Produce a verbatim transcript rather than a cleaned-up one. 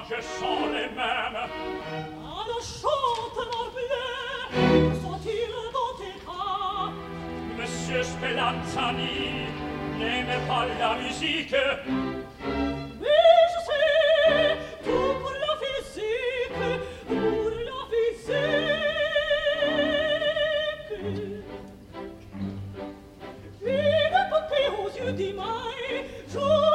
visages sont les mêmes. Alors chante, Morbleu, sont-ils dans tes cas? Monsieur Spellanzani n'aime pas la musique. Mais je sais, tout pour la physique, pour la physique. Une poupée aux yeux d'émail, joue